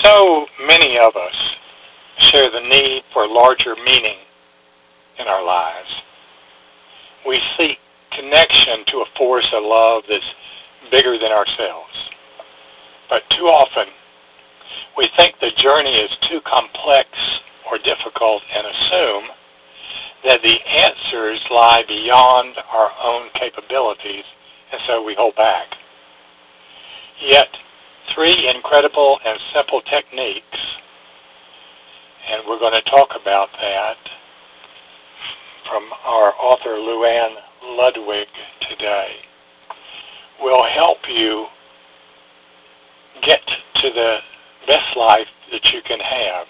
So many of us share the need for larger meaning in our lives. We seek connection to a force of love that's bigger than ourselves. But too often, we think the journey is too complex or difficult and assume that the answers lie beyond our own capabilities, and so we hold back. Yet, three incredible and simple techniques, and we're going to talk about that from our author Luann Ludwig today, will help you get to the best life that you can have.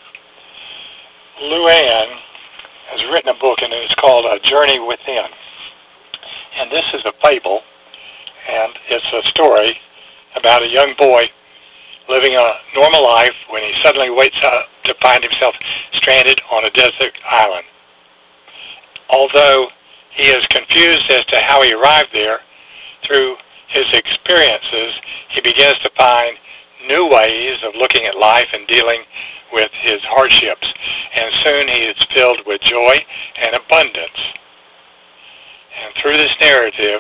Luann has written a book, and it's called A Journey Within. And this is a fable, and it's a story about a young boy living a normal life when he suddenly wakes up to find himself stranded on a desert island. Although he is confused as to how he arrived there, through his experiences, he begins to find new ways of looking at life and dealing with his hardships. And soon he is filled with joy and abundance. And through this narrative,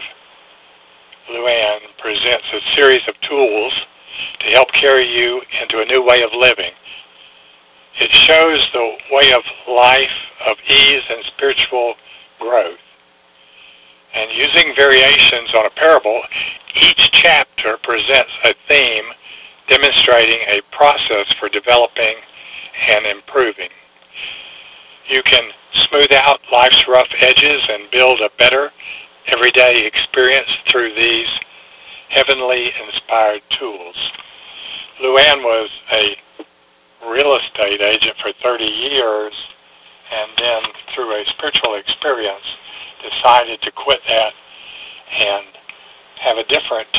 Luann presents a series of tools to help carry you into a new way of living. It shows the way of life of ease and spiritual growth. And using variations on a parable, each chapter presents a theme demonstrating a process for developing and improving. You can smooth out life's rough edges and build a better everyday experience through these heavenly inspired tools. Luann was a real estate agent for 30 years, and then through a spiritual experience decided to quit that and have a different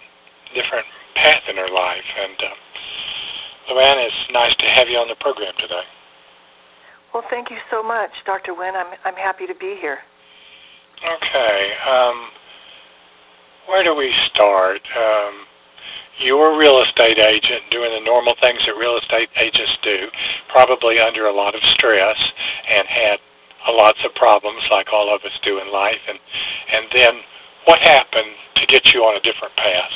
path in her life. And Luann, it's nice to have you on the program today. Well, thank you so much, Dr. Wynn. I'm happy to be here. Okay. Where do we start? You were a real estate agent doing the normal things that real estate agents do, probably under a lot of stress, and had lots of problems like all of us do in life. And then what happened to get you on a different path?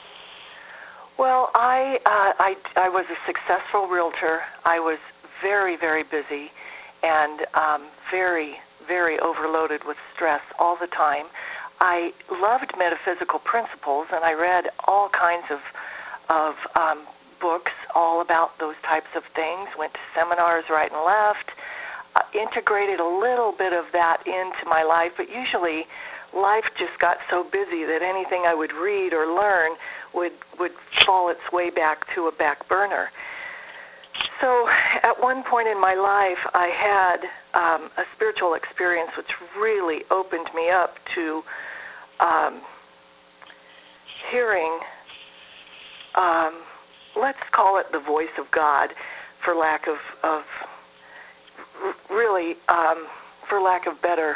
Well, I was a successful realtor. I was very, very busy and very, very overloaded with stress all the time. I loved metaphysical principles, and I read all kinds of books all about those types of things, went to seminars right and left, integrated a little bit of that into my life, but usually life just got so busy that anything I would read or learn would fall its way back to a back burner. So at one point in my life, I had a spiritual experience which really opened me up to hearing, let's call it the voice of God, for lack of really, for lack of better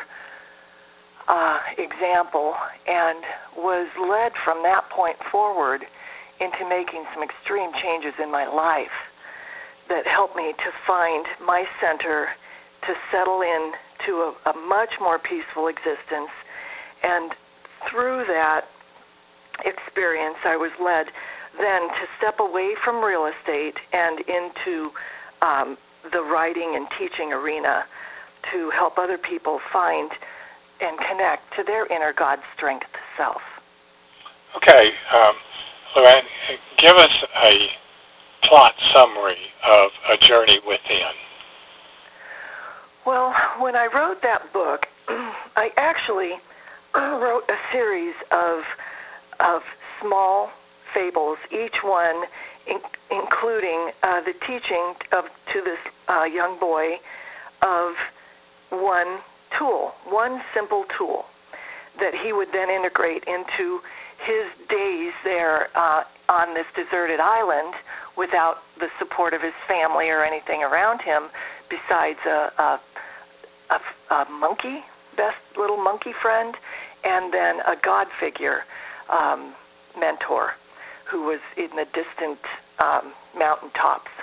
example, and was led from that point forward into making some extreme changes in my life that helped me to find my center, to settle in to a much more peaceful existence. And through that experience, I was led then to step away from real estate and into the writing and teaching arena to help other people find and connect to their inner God strength self. Okay, Luann, give us a plot summary of A Journey Within. Well, when I wrote that book, I actually wrote a series of small fables, each one including the teaching to this young boy of one tool, one simple tool that he would then integrate into his days there on this deserted island without the support of his family or anything around him besides a monkey, best little monkey friend, and then a God figure mentor who was in the distant mountaintops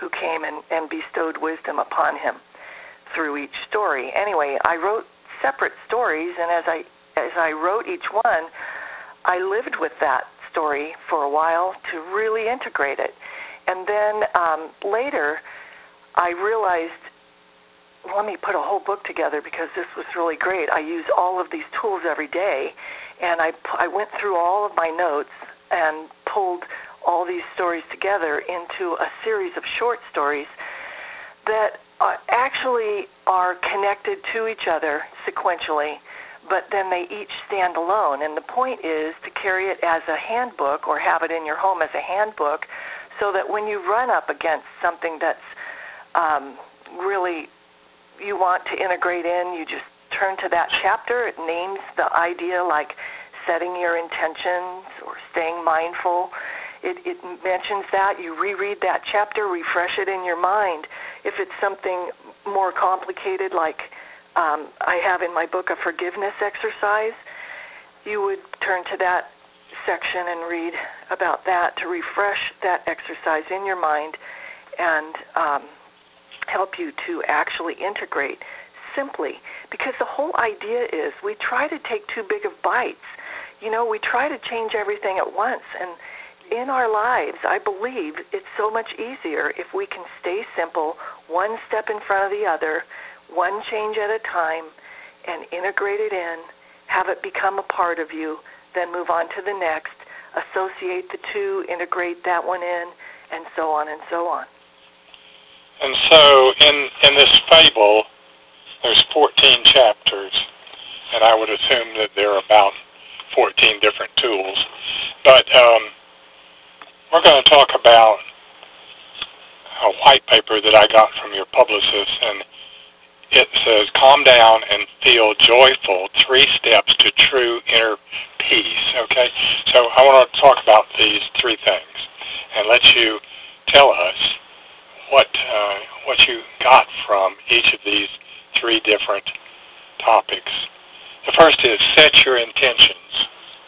who came and bestowed wisdom upon him through each story. Anyway, I wrote separate stories, and as I wrote each one, I lived with that story for a while to really integrate it. And then later, I realized, let me put a whole book together because this was really great. I use all of these tools every day, and I went through all of my notes and pulled all these stories together into a series of short stories that actually are connected to each other sequentially, but then they each stand alone. And the point is to carry it as a handbook or have it in your home as a handbook so that when you run up against something that's really you want to integrate in, you just turn to that chapter. It names the idea like setting your intentions or staying mindful. It mentions that. You reread that chapter, refresh it in your mind. If it's something more complicated, like I have in my book a forgiveness exercise, you would turn to that section and read about that to refresh that exercise in your mind and help you to actually integrate simply. Because the whole idea is we try to take too big of bites. You know, we try to change everything at once, and in our lives, I believe it's so much easier if we can stay simple, one step in front of the other, one change at a time, and integrate it in, have it become a part of you, then move on to the next, associate the two, integrate that one in, and so on and so on. And so in this fable, there's 14 chapters, and I would assume that there are about 14 different tools. But we're going to talk about a white paper that I got from your publicist, and it says, Calm Down and Feel Joyful, 3 Steps to True Inner Peace. Okay? So I want to talk about these 3 things and let you tell us what you got from each of these 3 different topics. The first is set your intentions.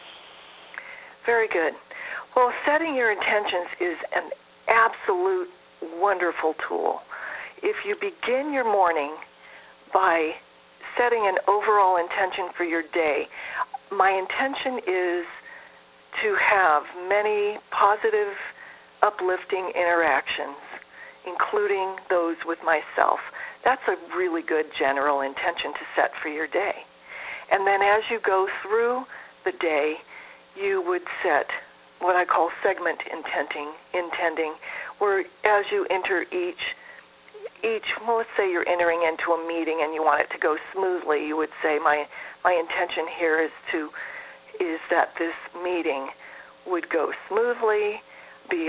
Very good. Well, setting your intentions is an absolute wonderful tool. If you begin your morning by setting an overall intention for your day, my intention is to have many positive, uplifting interactions, including those with myself. That's a really good general intention to set for your day. And then as you go through the day, you would set what I call segment intending, where as you enter each, well, let's say you're entering into a meeting and you want it to go smoothly, you would say, my intention here is that this meeting would go smoothly, be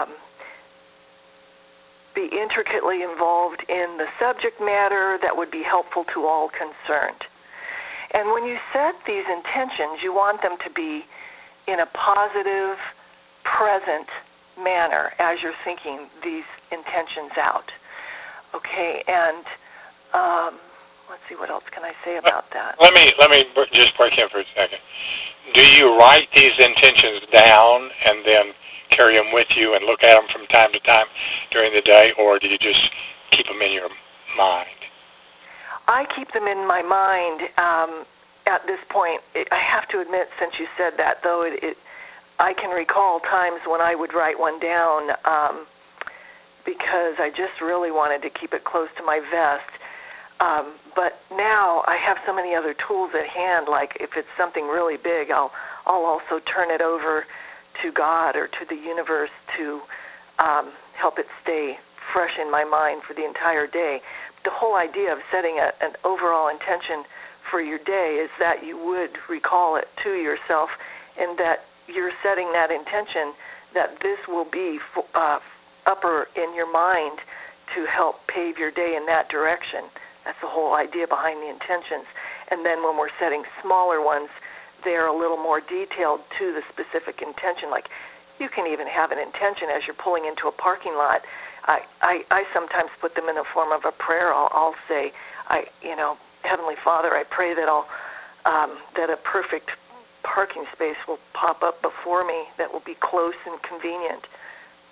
intricately involved in the subject matter that would be helpful to all concerned. And when you set these intentions, you want them to be in a positive, present manner as you're thinking these intentions out. Okay, and let's see, what else can I say about that? Let me just break in for a second. Do you write these intentions down and then carry them with you and look at them from time to time during the day, or do you just keep them in your mind? I keep them in my mind at this point. I have to admit, since you said that, though, I can recall times when I would write one down because I just really wanted to keep it close to my vest. But now I have so many other tools at hand, like if it's something really big, I'll also turn it over to God or to the universe to help it stay fresh in my mind for the entire day. The whole idea of setting an overall intention for your day is that you would recall it to yourself, and that you're setting that intention that this will be upper in your mind to help pave your day in that direction. That's the whole idea behind the intentions. And then when we're setting smaller ones, they're a little more detailed to the specific intention. Like you can even have an intention as you're pulling into a parking lot. I sometimes put them in the form of a prayer. I'll say, Heavenly Father, I pray that that a perfect parking space will pop up before me that will be close and convenient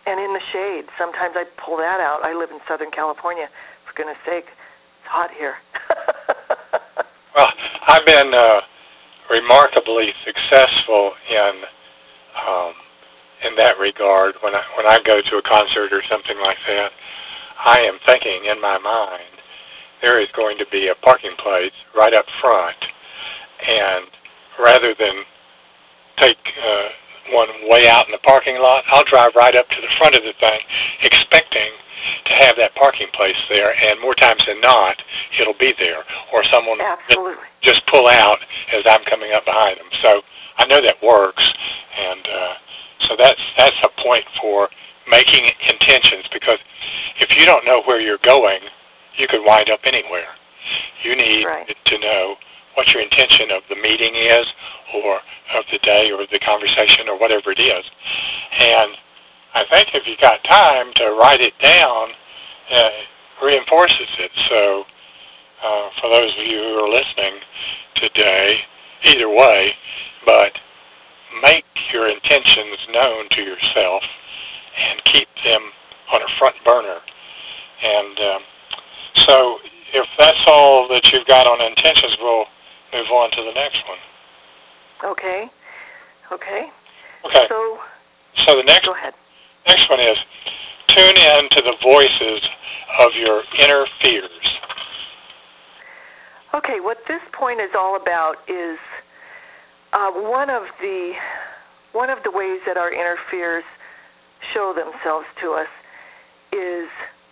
and in the shade. Sometimes I pull that out. I live in Southern California. For goodness sake, it's hot here. Well, I've been remarkably successful um, in that regard. When I go to a concert or something like that, I am thinking in my mind there is going to be a parking place right up front, and rather than take one way out in the parking lot, I'll drive right up to the front of the thing, expecting to have that parking place there, and more times than not, it'll be there, or someone Absolutely. just pull out as I'm coming up behind them. So I know that works, and so that's a point for making intentions, because if you don't know where you're going, you could wind up anywhere. You need Right. to know what your intention of the meeting is, or of the day, or the conversation, or whatever it is. And I think if you got time to write it down, it reinforces it. So for those of you who are listening today, either way, but make your intentions known to yourself and keep them on a front burner. And so if that's all that you've got on intentions, we'll move on to the next one. Okay. Okay. Okay. So the Go ahead. next one is tune in to the voices of your inner fears. Okay, what this point is all about is one of the ways that our inner fears show themselves to us is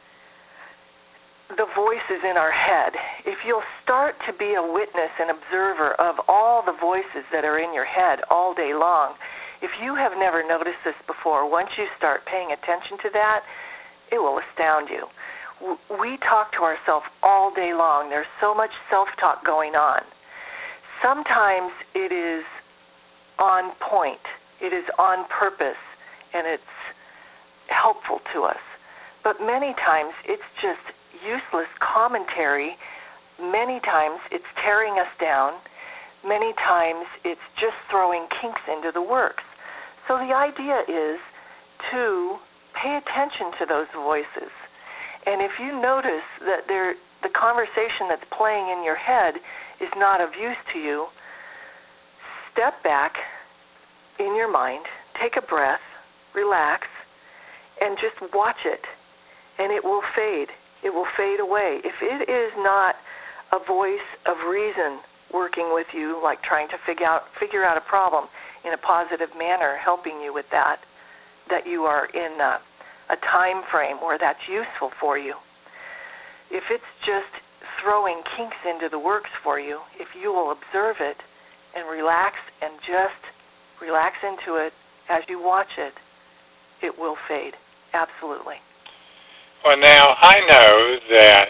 the voices in our head. If you'll start to be a witness and observer of all the voices that are in your head all day long, if you have never noticed this before, once you start paying attention to that, it will astound you. We talk to ourselves all day long. There's so much self-talk going on. Sometimes it is on point. It is on purpose, and it's helpful to us. But many times it's just useless commentary. Many times it's tearing us down. Many times it's just throwing kinks into the works. So the idea is to pay attention to those voices. And if you notice that the conversation that's playing in your head is not of use to you, step back in your mind, take a breath, relax, and just watch it. And it will fade. It will fade away. If it is not a voice of reason working with you, like trying to figure out a problem in a positive manner, helping you with that you are in a time frame where that's useful for you. If it's just throwing kinks into the works for you, if you will observe it and relax and just relax into it as you watch it, it will fade. Absolutely. Well, now I know that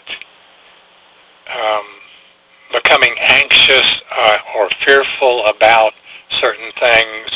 becoming anxious or fearful about certain things,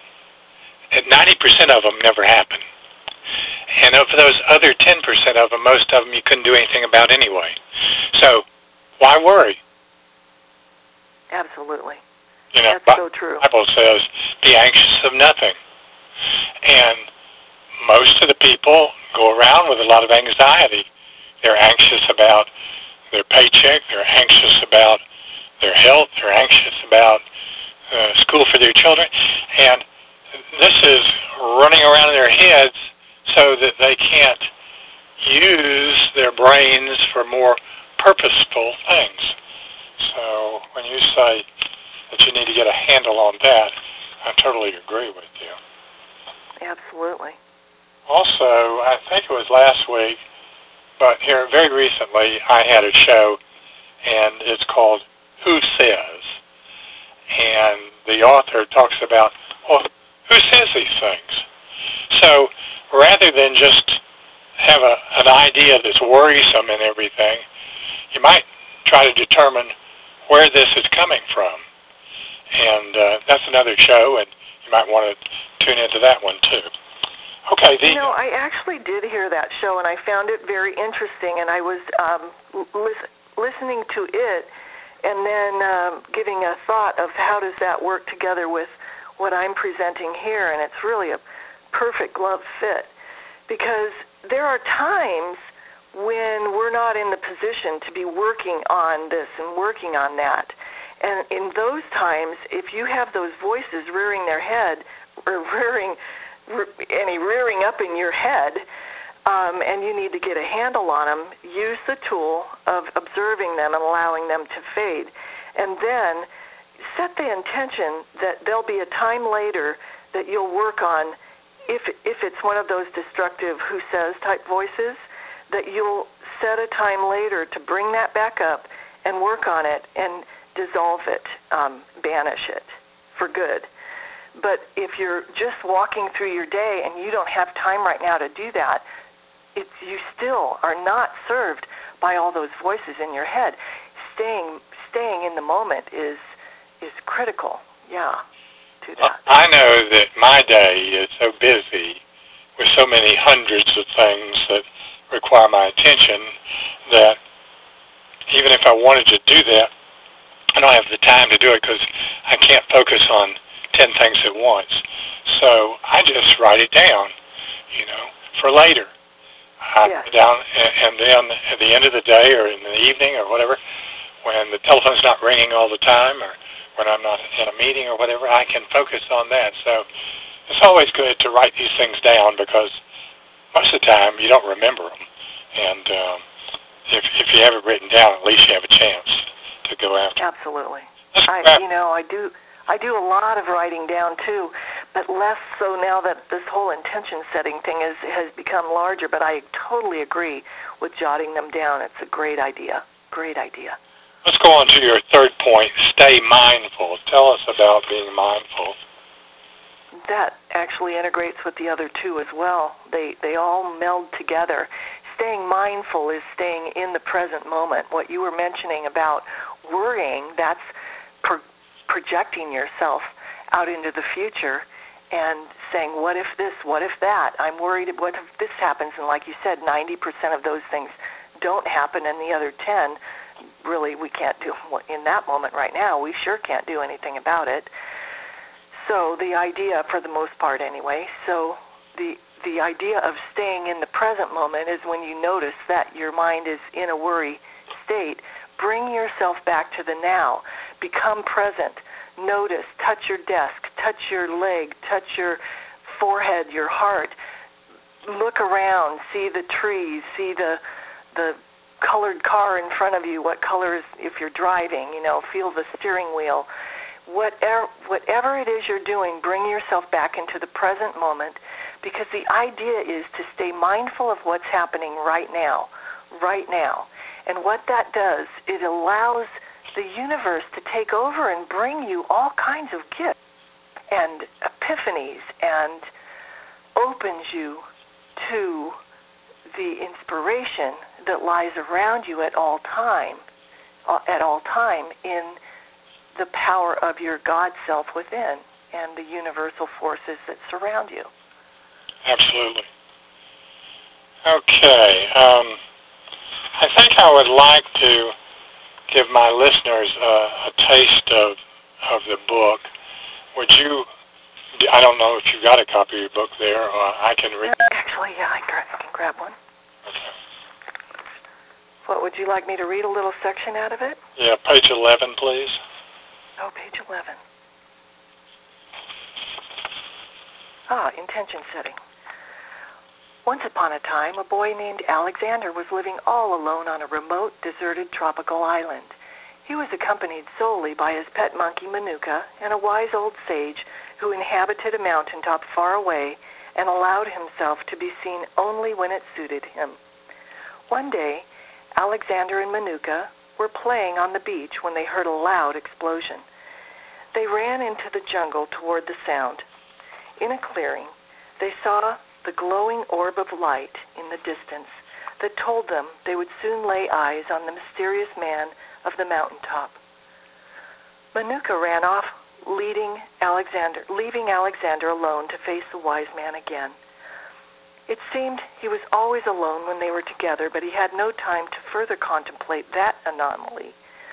90% of them never happen. And of those other 10% of them, most of them you couldn't do anything about anyway. So why worry? Absolutely. You know, That's so true. the Bible says, be anxious of nothing. And most of the people go around with a lot of anxiety. They're anxious about their paycheck. They're anxious about their health. They're anxious about school for their children. And this is running around in their heads so that they can't use their brains for more purposeful things. So when you say that you need to get a handle on that, I totally agree with you. Absolutely. Also, I think it was last week, but here very recently, I had a show, and it's called Who Says? And the author talks about, well, who says these things? So rather than just have an idea that's worrisome and everything, you might try to determine where this is coming from. And that's another show, and you might want to tune into that one too. Okay. I actually did hear that show, and I found it very interesting, and I was listening to it and then giving a thought of how does that work together with what I'm presenting here, and it's really a perfect glove fit. because there are times when we're not in the position to be working on this and working on that. And in those times, if you have those voices rearing their head, or rearing up in your head, and you need to get a handle on them, use the tool of observing them and allowing them to fade. And then set the intention that there'll be a time later that you'll work on, if it's one of those destructive who says type voices, that you'll set a time later to bring that back up and work on it and dissolve it, banish it for good. But if you're just walking through your day and you don't have time right now to do that, you still are not served by all those voices in your head. Staying in the moment is critical, to that. I know that my day is so busy with so many hundreds of things that require my attention that even if I wanted to do that, I don't have the time to do it because I can't focus on 10 things at once. So I just write it down, for later. I put it down, and then at the end of the day or in the evening or whatever, when the telephone's not ringing all the time or when I'm not in a meeting or whatever, I can focus on that. So it's always good to write these things down because most of the time you don't remember them. And if you have it written down, at least you have a chance to go after it. Absolutely. I do a lot of writing down too, but less so now that this whole intention setting thing has become larger, but I totally agree with jotting them down. It's a great idea. Great idea. Let's go on to your third point, stay mindful. Tell us about being mindful. That actually integrates with the other two as well. They all meld together. Staying mindful is staying in the present moment. What you were mentioning about worrying, that's projecting yourself out into the future and saying, what if this, what if that? I'm worried, what if this happens? And like you said, 90% of those things don't happen, and the other 10, really, we can't do in that moment right now. We sure can't do anything about it. So the idea, for the most part anyway, so the idea of staying in the present moment is when you notice that your mind is in a worry state, bring yourself back to the now. Become present. Notice. Touch your desk. Touch your leg. Touch your forehead, your heart. Look around. See the trees. See the colored car in front of you. What color is, if you're driving, feel the steering wheel. Whatever it is you're doing, bring yourself back into the present moment, because the idea is to stay mindful of what's happening right now. And what that does, it allows the universe to take over and bring you all kinds of gifts and epiphanies, and opens you to the inspiration that lies around you at all time in the power of your God self within and the universal forces that surround you. Absolutely. Okay. I think I would like to give my listeners a taste of the book. Would you, I don't know if you got a copy of your book there, or I can read it. Actually, yeah, I can grab one. Okay. What, would you like me to read a little section out of it? Yeah, page 11, please. Oh, page 11. Intention setting. Once upon a time, a boy named Alexander was living all alone on a remote, deserted tropical island. He was accompanied solely by his pet monkey Manuka and a wise old sage who inhabited a mountaintop far away and allowed himself to be seen only when it suited him. One day, Alexander and Manuka were playing on the beach when they heard a loud explosion. They ran into the jungle toward the sound. In a clearing, they saw the glowing orb of light in the distance that told them they would soon lay eyes on the mysterious man of the mountaintop. Manuka ran off, leaving Alexander alone to face the wise man again. It seemed he was always alone when they were together, but he had no time to further contemplate that anomaly.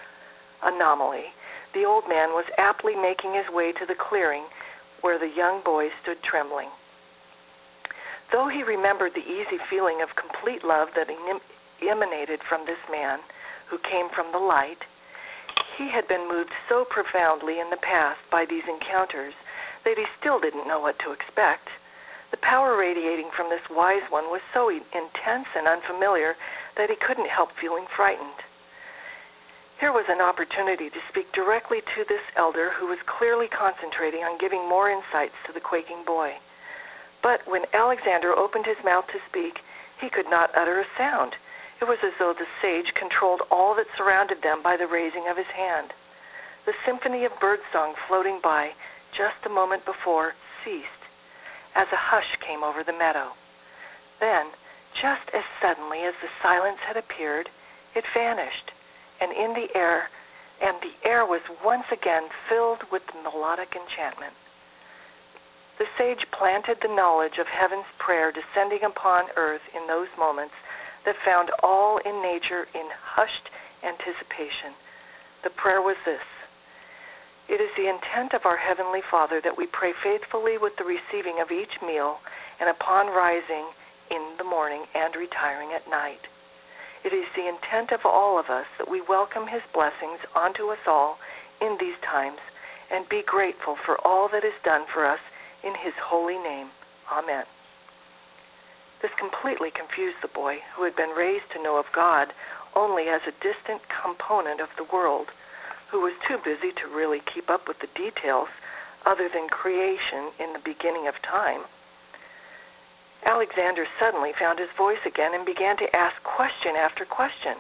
The old man was aptly making his way to the clearing where the young boy stood trembling. Though he remembered the easy feeling of complete love that emanated from this man who came from the light, he had been moved so profoundly in the past by these encounters that he still didn't know what to expect. The power radiating from this wise one was so intense and unfamiliar that he couldn't help feeling frightened. Here was an opportunity to speak directly to this elder who was clearly concentrating on giving more insights to the quaking boy. But when Alexander opened his mouth to speak, he could not utter a sound. It was as though the sage controlled all that surrounded them by the raising of his hand. The symphony of birdsong floating by just a moment before ceased as a hush came over the meadow. Then, just as suddenly as the silence had appeared, it vanished, and the air was once again filled with melodic enchantment. The sage planted the knowledge of heaven's prayer descending upon earth in those moments that found all in nature in hushed anticipation. The prayer was this: "It is the intent of our Heavenly Father that we pray faithfully with the receiving of each meal and upon rising in the morning and retiring at night. It is the intent of all of us that we welcome His blessings onto us all in these times and be grateful for all that is done for us in His holy name. Amen." This completely confused the boy, who had been raised to know of God only as a distant component of the world, who was too busy to really keep up with the details other than creation in the beginning of time. Alexander suddenly found his voice again and began to ask question after question.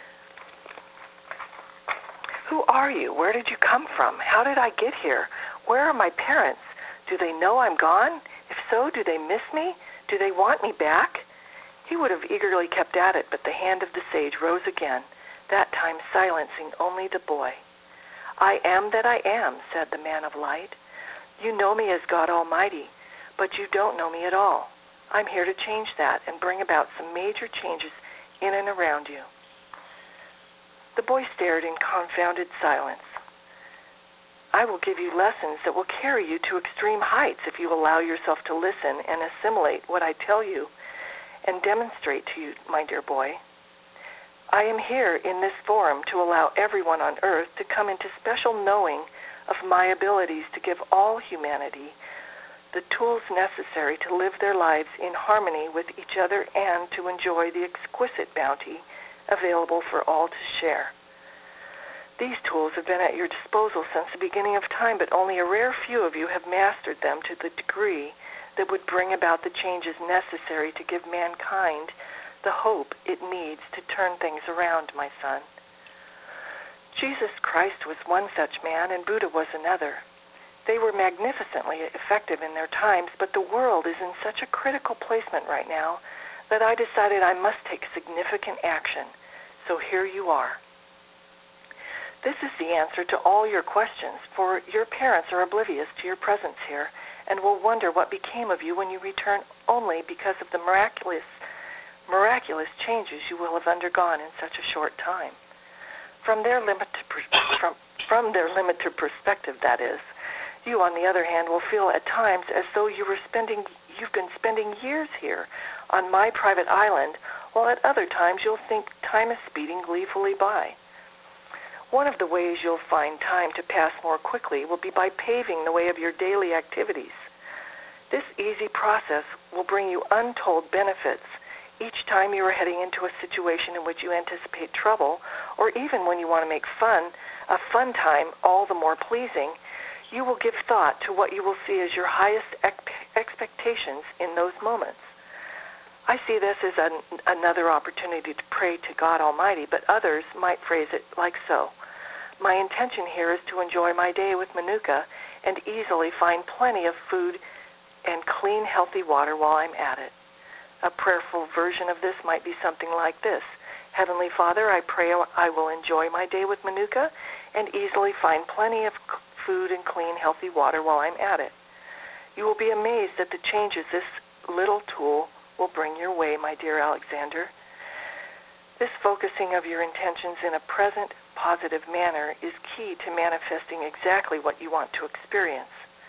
"Who are you? Where did you come from? How did I get here? Where are my parents? Do they know I'm gone? If so, do they miss me? Do they want me back?" He would have eagerly kept at it, but the hand of the sage rose again, that time silencing only the boy. "I am that I am," said the man of light. "You know me as God Almighty, but you don't know me at all. I'm here to change that and bring about some major changes in and around you." The boy stared in confounded silence. "I will give you lessons that will carry you to extreme heights if you allow yourself to listen and assimilate what I tell you and demonstrate to you, my dear boy. I am here in this forum to allow everyone on earth to come into special knowing of my abilities to give all humanity the tools necessary to live their lives in harmony with each other and to enjoy the exquisite bounty available for all to share. These tools have been at your disposal since the beginning of time, but only a rare few of you have mastered them to the degree that would bring about the changes necessary to give mankind the hope it needs to turn things around, my son. Jesus Christ was one such man, and Buddha was another. They were magnificently effective in their times, but the world is in such a critical placement right now that I decided I must take significant action. So here you are. This is the answer to all your questions, for your parents are oblivious to your presence here and will wonder what became of you when you return only because of the miraculous changes you will have undergone in such a short time. From their limited perspective, that is. You, on the other hand, will feel at times as though you've been spending years here on my private island, while at other times you'll think time is speeding gleefully by. One of the ways you'll find time to pass more quickly will be by paving the way of your daily activities. This easy process will bring you untold benefits each time you are heading into a situation in which you anticipate trouble, or even when you want to make a fun time all the more pleasing. You will give thought to what you will see as your highest expectations in those moments. I see this as another opportunity to pray to God Almighty, but others might phrase it like so. My intention here is to enjoy my day with Manuka and easily find plenty of food and clean, healthy water while I'm at it. A prayerful version of this might be something like this. Heavenly Father, I pray I will enjoy my day with Manuka and easily find plenty of food and clean, healthy water while I'm at it. You will be amazed at the changes this little tool will bring your way, my dear Alexander. This focusing of your intentions in a present, positive manner is key to manifesting exactly what you want to experience.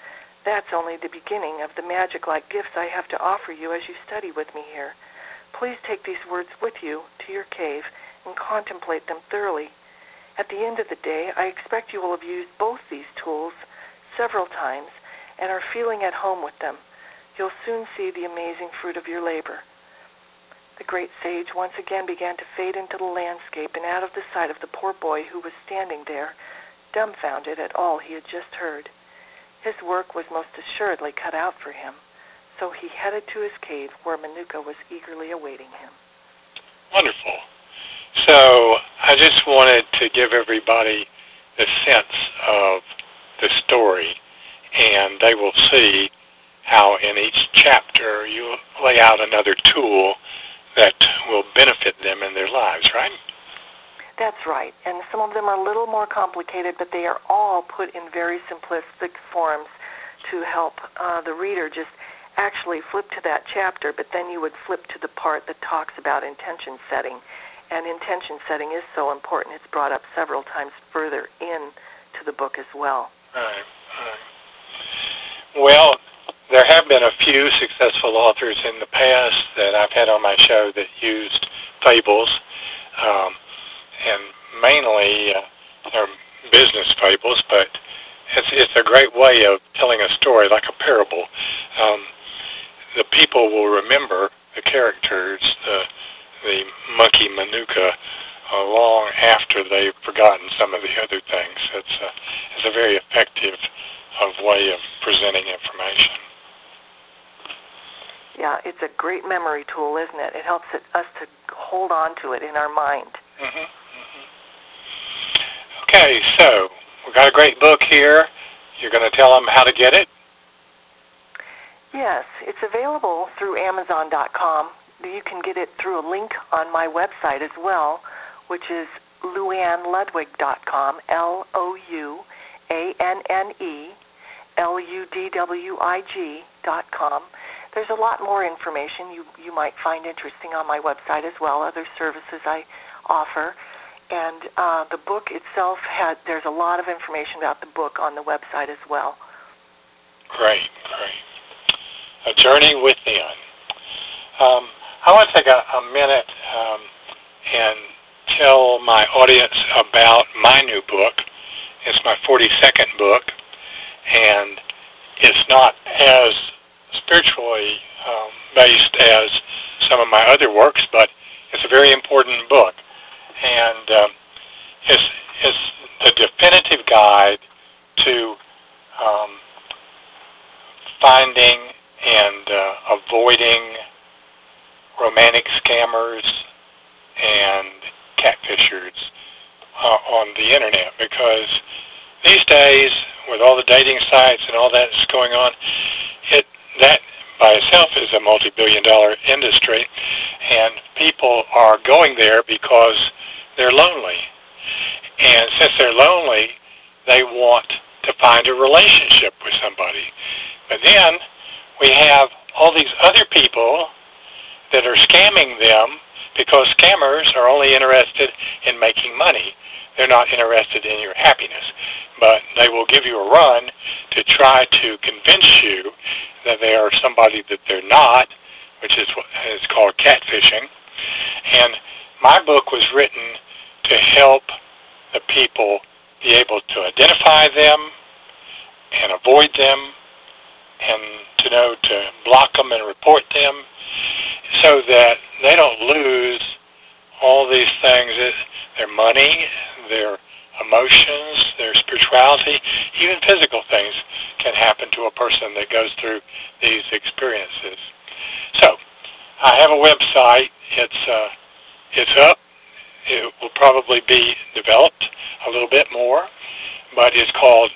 That's only the beginning of the magic-like gifts I have to offer you as you study with me here. Please take these words with you to your cave and contemplate them thoroughly. At the end of the day, I expect you will have used both these tools several times and are feeling at home with them. You'll soon see the amazing fruit of your labor. The great sage once again began to fade into the landscape and out of the sight of the poor boy who was standing there, dumbfounded at all he had just heard. His work was most assuredly cut out for him, so he headed to his cave where Manuka was eagerly awaiting him. Wonderful. So I just wanted to give everybody the sense of the story, and they will see how in each chapter you lay out another tool that will benefit them in their lives, right? That's right, and some of them are a little more complicated, but they are all put in very simplistic forms to help the reader just actually flip to that chapter, but then you would flip to the part that talks about intention setting. And intention setting is so important. It's brought up several times further into the book as well. Right, right. Well, there have been a few successful authors in the past that I've had on my show that used fables, and mainly they're business fables, but it's a great way of telling a story, like a parable. The people will remember the characters, the monkey Manuka, long after they've forgotten some of the other things. It's a very effective way of presenting information. Yeah, it's a great memory tool, isn't it? It helps us to hold on to it in our mind. Mm-hmm, mm-hmm. Okay, so we've got a great book here. You're going to tell them how to get it? Yes, it's available through Amazon.com. You can get it through a link on my website as well, which is LouAnneLudwig.com, LouAnneLudwig.com. There's a lot more information you might find interesting on my website as well, other services I offer. And the book itself, there's a lot of information about the book on the website as well. Great, great. A Journey Within. I want to take a minute and tell my audience about my new book. It's my 42nd book, and it's not as spiritually based as some of my other works, but it's a very important book. And it's the definitive guide to finding and avoiding romantic scammers and catfishers on the internet, because these days, with all the dating sites and all that's going on, that by itself is a multi-billion-dollar industry, and people are going there because they're lonely. And since they're lonely, they want to find a relationship with somebody. But then we have all these other people that are scamming them, because scammers are only interested in making money. They're not interested in your happiness. But they will give you a run to try to convince you that they are somebody that they're not, which is what is called catfishing. And my book was written to help the people be able to identify them and avoid them, and to know to block them and report them, so that they don't lose all these things, their money, their emotions, their spirituality, even physical things can happen to a person that goes through these experiences. So, I have a website. It's up. It will probably be developed a little bit more, but it's called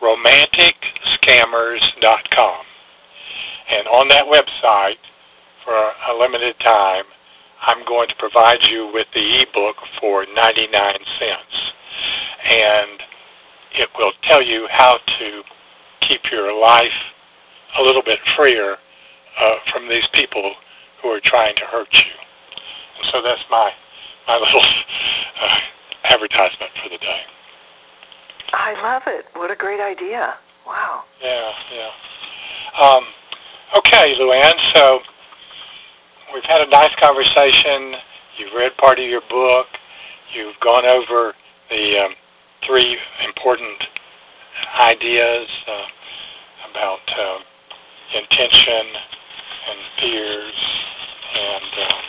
romanticscammers.com. And on that website, for a limited time, I'm going to provide you with the ebook for 99 cents. And it will tell you how to keep your life a little bit freer from these people who are trying to hurt you. And so that's my little advertisement for the day. I love it. What a great idea. Wow. Yeah, yeah. Um, okay, Luann, so we've had a nice conversation. You've read part of your book. You've gone over the three important ideas about intention and fears and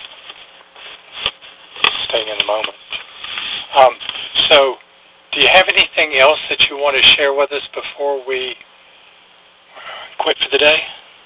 staying in the moment. So do you have anything else that you want to share with us before we quit for the day?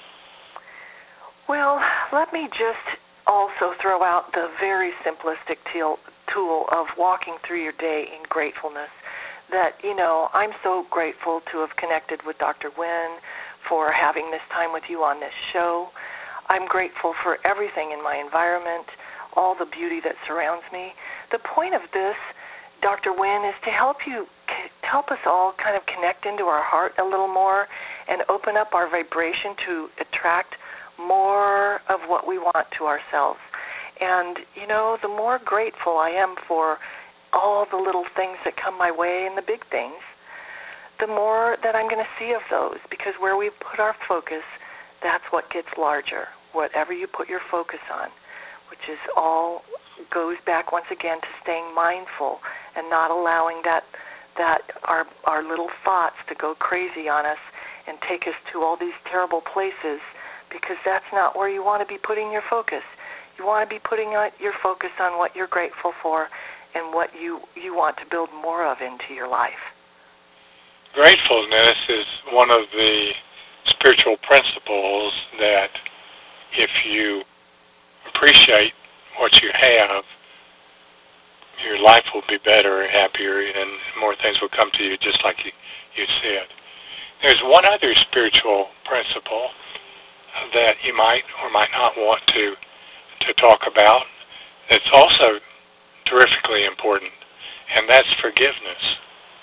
Well, let me just also throw out the very simplistic tool of walking through your day in gratefulness. That, I'm so grateful to have connected with Dr. Wynn, for having this time with you on this show. I'm grateful for everything in my environment, all the beauty that surrounds me. The point of this, Dr. Wynn, is to help us all kind of connect into our heart a little more and open up our vibration to attract more of what we want to ourselves. And, the more grateful I am for all the little things that come my way and the big things, the more that I'm going to see of those, because where we put our focus, that's what gets larger. Whatever you put your focus on, which is all goes back once again to staying mindful and not allowing that our little thoughts to go crazy on us and take us to all these terrible places, because that's not where you want to be putting your focus. You want to be putting your focus on what you're grateful for and what you want to build more of into your life. Gratefulness is one of the spiritual principles that if you appreciate what you have, your life will be better and happier, and more things will come to you, just like you said. There's one other spiritual principle that you might or might not want to talk about that's also terrifically important, and that's forgiveness.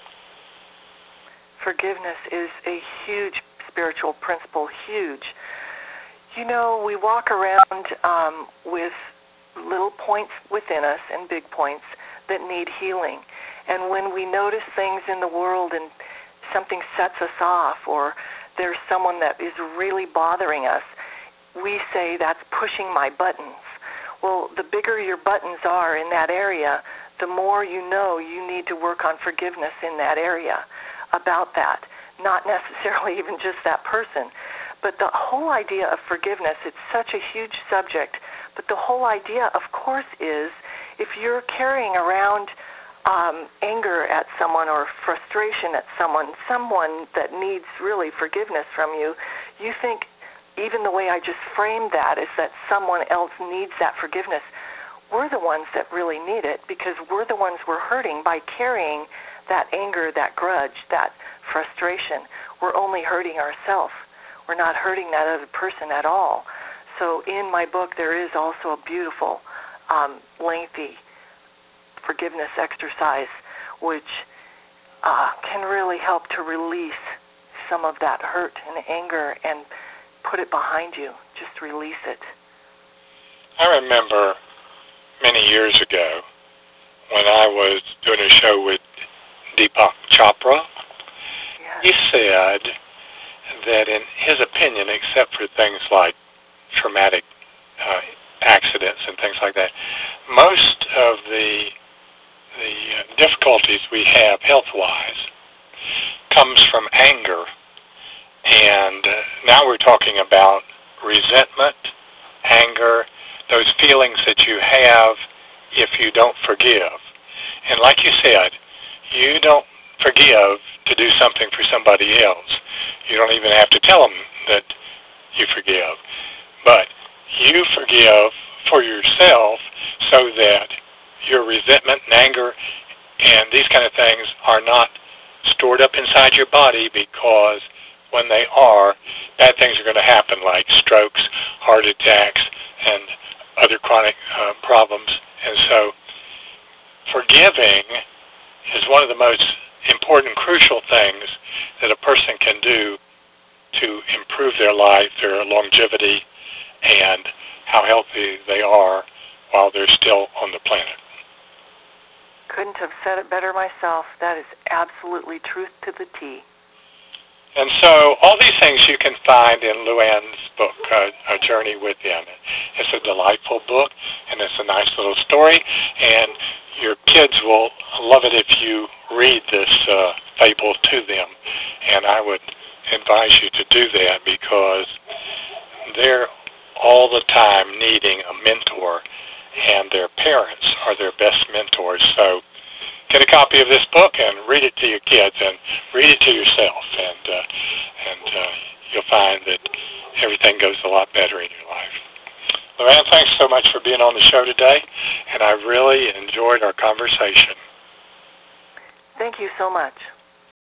Forgiveness is a huge spiritual principle, huge. We walk around with little points within us and big points that need healing. And when we notice things in the world and something sets us off, or there's someone that is really bothering us, we say that's pushing my buttons. Well, the bigger your buttons are in that area, the more you know you need to work on forgiveness in that area about that. Not necessarily even just that person. But the whole idea of forgiveness, it's such a huge subject, but the whole idea, of course, is if you're carrying around anger at someone or frustration at someone that needs really forgiveness from you, you think, even the way I just framed that is that someone else needs that forgiveness. We're the ones that really need it, because we're the ones we're hurting by carrying that anger, that grudge, that frustration. We're only hurting ourselves. We're not hurting that other person at all. So in my book, there is also a beautiful, lengthy forgiveness exercise, which can really help to release some of that hurt and anger and put it behind you. Just release it. I remember many years ago when I was doing a show with Deepak Chopra. Yes. He said that in his opinion, except for things like traumatic accidents and things like that, most of the difficulties we have health-wise comes from anger. And now we're talking about resentment, anger, those feelings that you have if you don't forgive. And like you said, you don't forgive to do something for somebody else. You don't even have to tell them that you forgive. But you forgive for yourself so that your resentment and anger and these kind of things are not stored up inside your body, because when they are, bad things are going to happen, like strokes, heart attacks, and other chronic problems. And so forgiving is one of the most important, crucial things that a person can do to improve their life, their longevity, and how healthy they are while they're still on the planet. Couldn't have said it better myself. That is absolutely truth to the T. And so all these things you can find in Luann's book, A Journey with Him. It's a delightful book, and it's a nice little story, and your kids will love it if you read this fable to them. And I would advise you to do that because they're all the time needing a mentor, and their parents are their best mentors. So get a copy of this book and read it to your kids and read it to yourself, and you'll find that everything goes a lot better in your life. Luann, thanks so much for being on the show today, and I really enjoyed our conversation. Thank you so much.